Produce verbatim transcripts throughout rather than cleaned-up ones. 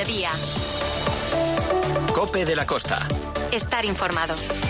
mediodía. COPE de la Costa. Estar informado.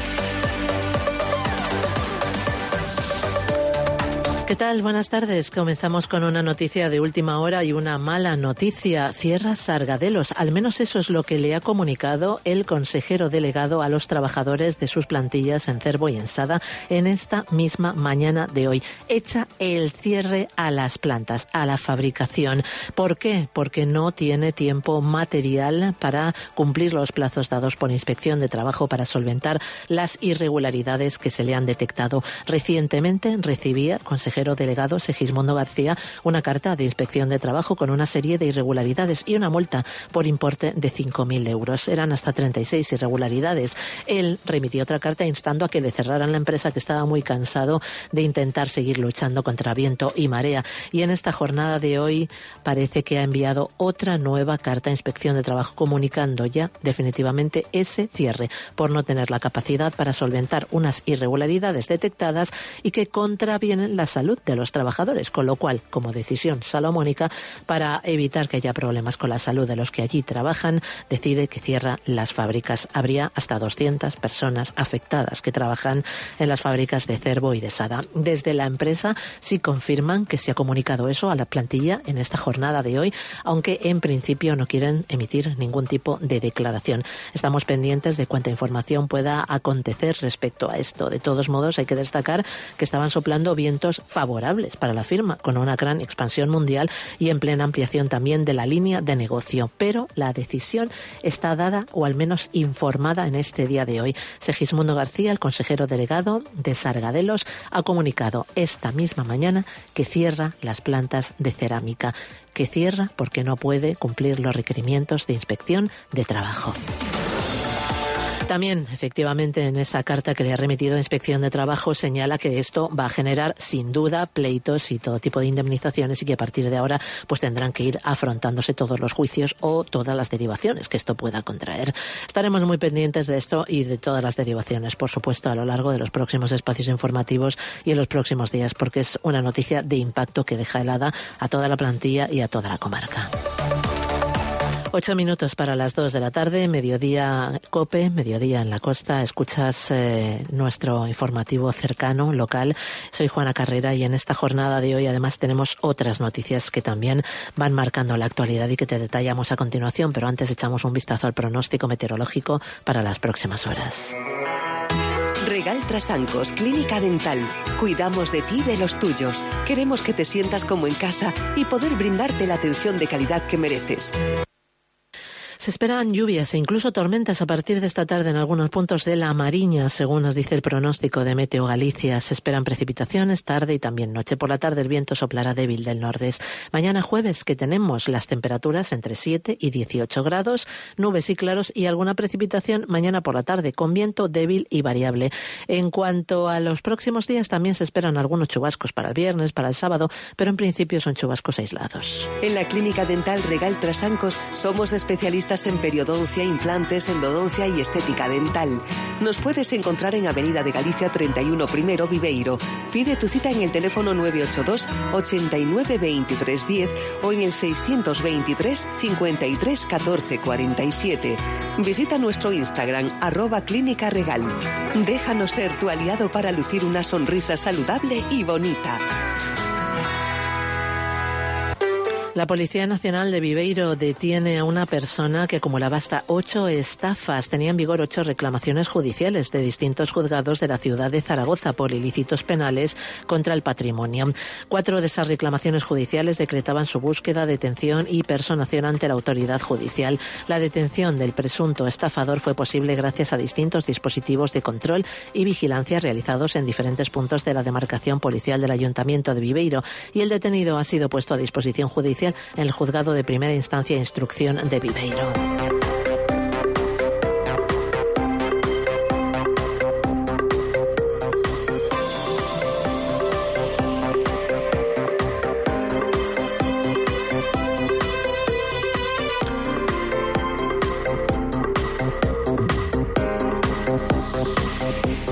¿Qué tal? Buenas tardes. Comenzamos con una noticia de última hora y una mala noticia. Cierra Sargadelos. Al menos eso es lo que le ha comunicado el consejero delegado a los trabajadores de sus plantillas en Cervo y en Sada en esta misma mañana de hoy. Echa el cierre a las plantas, a la fabricación. ¿Por qué? Porque no tiene tiempo material para cumplir los plazos dados por Inspección de Trabajo para solventar las irregularidades que se le han detectado. Recientemente recibía el consejero delegado Segismundo García una carta de Inspección de Trabajo con una serie de irregularidades y una multa por importe de cinco mil euros. Eran hasta treinta y seis irregularidades. Él remitió otra carta instando a que le cerraran la empresa, que estaba muy cansado de intentar seguir luchando contra viento y marea. Y en esta jornada de hoy parece que ha enviado otra nueva carta a Inspección de Trabajo comunicando ya definitivamente ese cierre por no tener la capacidad para solventar unas irregularidades detectadas y que contravienen la salud de los trabajadores, con lo cual, como decisión salomónica, para evitar que haya problemas con la salud de los que allí trabajan, decide que cierra las fábricas. Habría hasta doscientas personas afectadas que trabajan en las fábricas de Cervo y de Sada. Desde la empresa sí confirman que se ha comunicado eso a la plantilla en esta jornada de hoy, aunque en principio no quieren emitir ningún tipo de declaración. Estamos pendientes de cuánta información pueda acontecer respecto a esto. De todos modos, hay que destacar que estaban soplando vientos favorables para la firma, con una gran expansión mundial y en plena ampliación también de la línea de negocio. Pero la decisión está dada, o al menos informada en este día de hoy. Segismundo García, el consejero delegado de Sargadelos, ha comunicado esta misma mañana que cierra las plantas de cerámica, que cierra porque no puede cumplir los requerimientos de inspección de trabajo. También, efectivamente, en esa carta que le ha remitido a Inspección de Trabajo señala que esto va a generar, sin duda, pleitos y todo tipo de indemnizaciones y que a partir de ahora pues tendrán que ir afrontándose todos los juicios o todas las derivaciones que esto pueda contraer. Estaremos muy pendientes de esto y de todas las derivaciones, por supuesto, a lo largo de los próximos espacios informativos y en los próximos días, porque es una noticia de impacto que deja helada a toda la plantilla y a toda la comarca. Ocho minutos para las dos de la tarde, mediodía COPE, mediodía en la costa. Escuchas eh, nuestro informativo cercano, local. Soy Juana Carrera y en esta jornada de hoy además tenemos otras noticias que también van marcando la actualidad y que te detallamos a continuación, pero antes echamos un vistazo al pronóstico meteorológico para las próximas horas. Regal Trasancos, Clínica Dental. Cuidamos de ti y de los tuyos. Queremos que te sientas como en casa y poder brindarte la atención de calidad que mereces. Se esperan lluvias e incluso tormentas a partir de esta tarde en algunos puntos de la Mariña, según nos dice el pronóstico de Meteo Galicia. Se esperan precipitaciones tarde y también noche. Por la tarde el viento soplará débil del nordeste. Mañana jueves, que tenemos las temperaturas entre siete y dieciocho grados, nubes y claros y alguna precipitación mañana por la tarde, con viento débil y variable. En cuanto a los próximos días, también se esperan algunos chubascos para el viernes, para el sábado, pero en principio son chubascos aislados. En la Clínica Dental Regal Trasancos somos especialistas en periodoncia, implantes, endodoncia y estética dental. Nos puedes encontrar en Avenida de Galicia treinta y uno Primero, Viveiro. Pide tu cita en el teléfono nueve ocho dos, ochenta y nueve, veintitrés diez o en el seiscientos veintitrés, cincuenta y tres, catorce, cuarenta y siete. Visita nuestro Instagram, arroba Clínica Regal. Déjanos ser tu aliado para lucir una sonrisa saludable y bonita. La Policía Nacional de Viveiro detiene a una persona que acumulaba hasta ocho estafas. Tenía en vigor ocho reclamaciones judiciales de distintos juzgados de la ciudad de Zaragoza por ilícitos penales contra el patrimonio. Cuatro de esas reclamaciones judiciales decretaban su búsqueda, detención y personación ante la autoridad judicial. La detención del presunto estafador fue posible gracias a distintos dispositivos de control y vigilancia realizados en diferentes puntos de la demarcación policial del Ayuntamiento de Viveiro, y el detenido ha sido puesto a disposición judicial en el Juzgado de Primera Instancia e Instrucción de Viveiro.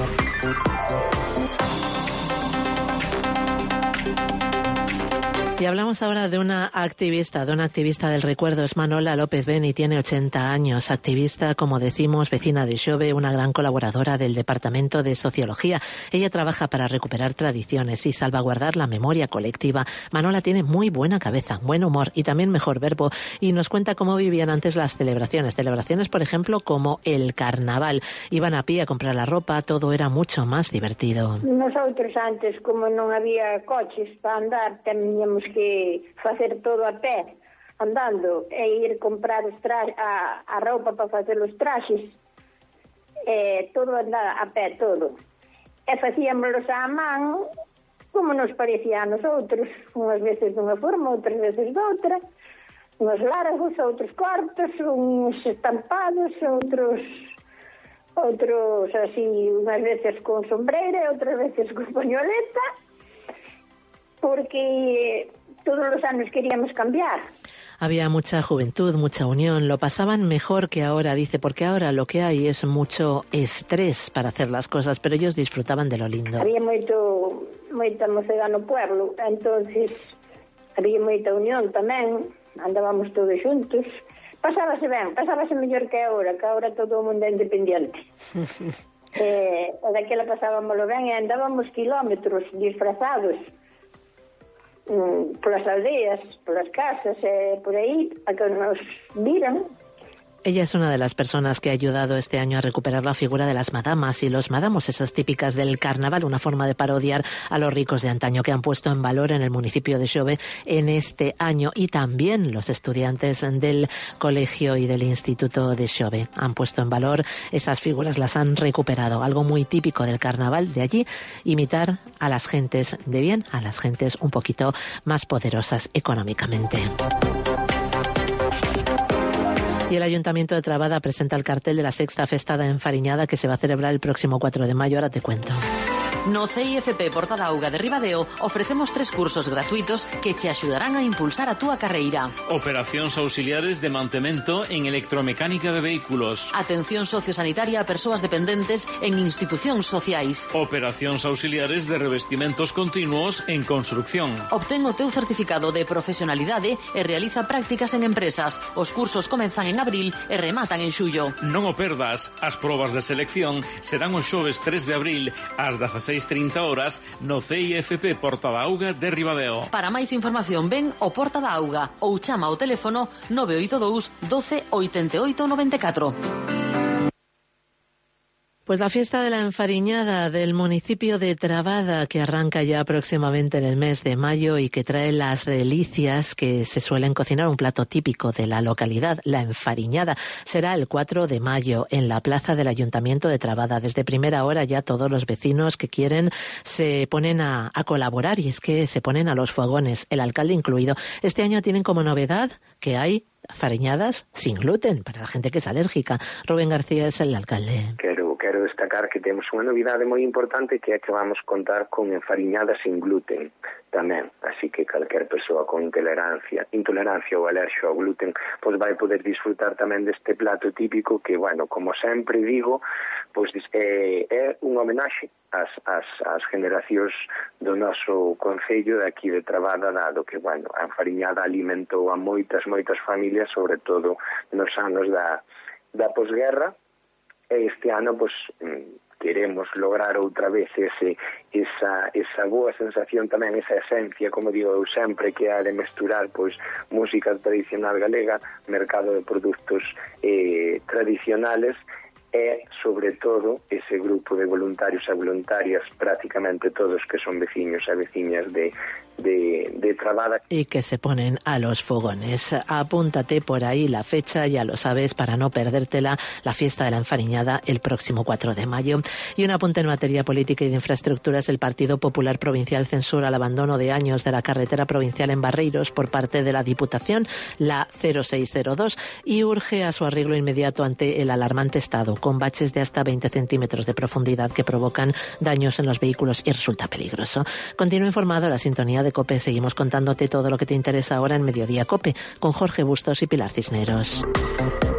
Y hablamos ahora de una activista, de una activista del recuerdo. Es Manola López Beni, tiene ochenta años, activista, como decimos, vecina de Xove, una gran colaboradora del Departamento de Sociología. Ella trabaja para recuperar tradiciones y salvaguardar la memoria colectiva. Manola tiene muy buena cabeza, buen humor y también mejor verbo, y nos cuenta cómo vivían antes las celebraciones. Celebraciones, por ejemplo, como el carnaval. Iban a pie a comprar la ropa, todo era mucho más divertido. Nosotros antes, como non había coches para andar, teníamos que facer todo a pé, andando, e ir comprar os tra- a, a roupa para facer os traxes, e todo andar a pé, todo. E facíamoslos á man, como nos parecía a nosotros, unhas veces dunha forma, outras veces doutra, uns largos, outros cortos, uns estampados, outros outros así, unhas veces con sombreira, outras veces con pañoleta, porque todos los años queríamos cambiar. Había mucha juventud, mucha unión, lo pasaban mejor que ahora, dice, porque ahora lo que hay es mucho estrés para hacer las cosas, pero ellos disfrutaban de lo lindo. Había moito, moita mocedad no pueblo, entonces había moita unión tamén, andábamos todos xuntos. Pasábase ben, pasábase mellor que agora, que agora todo o mundo é independiente. eh, e daquela pasábamoslo ben e andábamos kilómetros disfrazados, polas aldeas, polas casas, eh, por aí, a que nos viran. Ella es una de las personas que ha ayudado este año a recuperar la figura de las madamas y los madamos, esas típicas del carnaval, una forma de parodiar a los ricos de antaño que han puesto en valor en el municipio de Xove en este año, y también los estudiantes del colegio y del instituto de Xove han puesto en valor esas figuras, las han recuperado, algo muy típico del carnaval de allí, imitar a las gentes de bien, a las gentes un poquito más poderosas económicamente. Y el Ayuntamiento de Trabada presenta el cartel de la sexta Festa da Enfariñada que se va a celebrar el próximo cuatro de mayo. Ahora te cuento. No C I F P Porta da Auga de Ribadeo ofrecemos tres cursos gratuitos que te axudarán a impulsar a túa carreira. Operacións auxiliares de mantemento en electromecánica de vehículos. Atención sociosanitaria a persoas dependentes en institucións sociais. Operacións auxiliares de revestimentos continuos en construcción. Obtén o teu certificado de profesionalidade e realiza prácticas en empresas. Os cursos comezan en abril e rematan en xullo. Non o perdas, as probas de selección serán os xoves tres de abril ás dezaseis trinta horas no C I F P Porta da Auga de Ribadeo. Para máis información ven ao Porta da Auga ou chama ao teléfono nove oito dous doce oitenta e oito noventa e catro. Pues la fiesta de la enfariñada del municipio de Trabada, que arranca ya próximamente en el mes de mayo y que trae las delicias que se suelen cocinar, un plato típico de la localidad, la enfariñada, será el cuatro de mayo en la plaza del Ayuntamiento de Trabada. Desde primera hora ya todos los vecinos que quieren se ponen a, a colaborar, y es que se ponen a los fogones, el alcalde incluido. Este año tienen como novedad que hay fariñadas sin gluten para la gente que es alérgica. Rubén García es el alcalde. Quero, quero destacar que temos unha novidade moi importante, que é que vamos contar con enfariñadas sin gluten tamén, así que calquer persoa con intolerancia, intolerancia ou alerxia ao gluten, pois vai poder disfrutar tamén deste plato típico que, bueno, como sempre digo, pois é, é unha homenaxe ás, ás, ás generacións do noso concello de aquí de Trabada, dado que, bueno, a enfariñada alimentou a moitas, moitas familias, sobre todo nos anos da, da posguerra, e este ano, pois, queremos lograr outra vez ese, esa, esa boa sensación tamén, esa esencia, como digo eu sempre, que é de mesturar, pois, música tradicional galega, mercado de produtos eh, tradicionales, e, sobre todo, ese grupo de voluntarios e voluntarias, prácticamente todos que son veciños e veciñas de, de, de Trabada. Y que se ponen a los fogones. Apúntate por ahí la fecha, ya lo sabes, para no perdértela, la fiesta de la enfariñada el próximo cuatro de mayo. Y un apunte en materia política y de infraestructuras: el Partido Popular Provincial censura el abandono de años de la carretera provincial en Barreiros por parte de la Diputación, la cero seis cero dos, y urge a su arreglo inmediato ante el alarmante estado, con baches de hasta veinte centímetros de profundidad que provocan daños en los vehículos y resulta peligroso. Continúa informado, la sintonía de COPE. Seguimos contándote todo lo que te interesa ahora en Mediodía COPE, con Jorge Bustos y Pilar Cisneros.